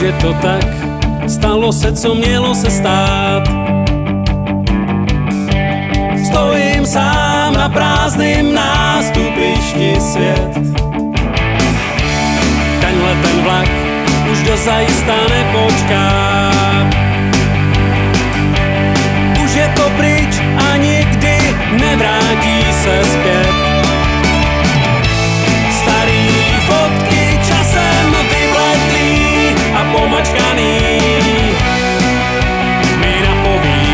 je to tak, stalo se, co mělo se stát. Stojím sám na prázdným nástupišti svět. Tenhle ten vlak už dozajista nepočká. Už je to pryč a nikdy nevrátí se zpět. Starý fotky časem vybledlý a pomačkaný mi napoví.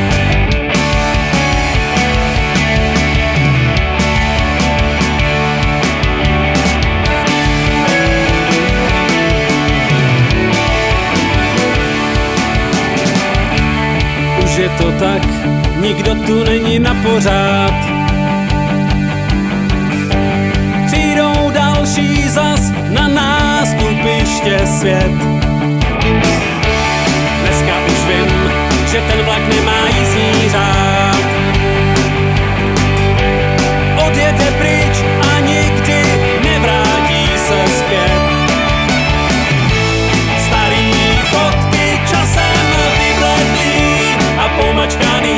Už je to tak, nikdo tu není na pořád. Přijdou další zas na nástupiště svět. Dneska už vím, že ten vlak nemá jízdní řád. Odjede pryč a nikdy nevrátí se zpět. Starý fotky časem vybledlý a pomačkaný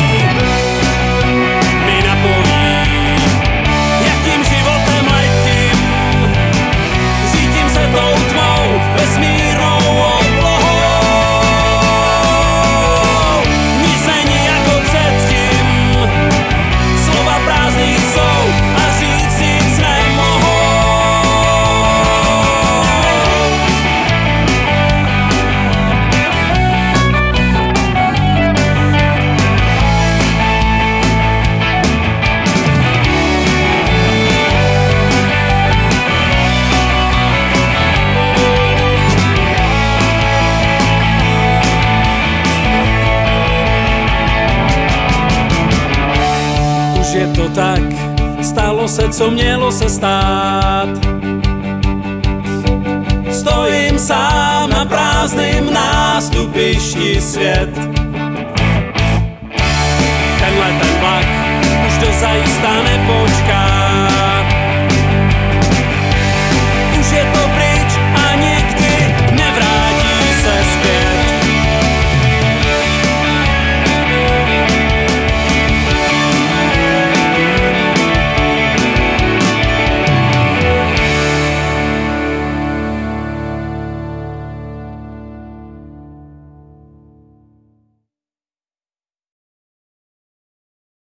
mi napoví, jakým životem letím. Řídím se tou tmou vesmírnou oblohou. Nic není jako předtím, slova prázdný jsou a říct nic nemohou. Už je to tak, stalo se, co mělo se stát. Stojím sám na prázdným nástupišti svět. Tenhle ten vlak už dozajista nepočká.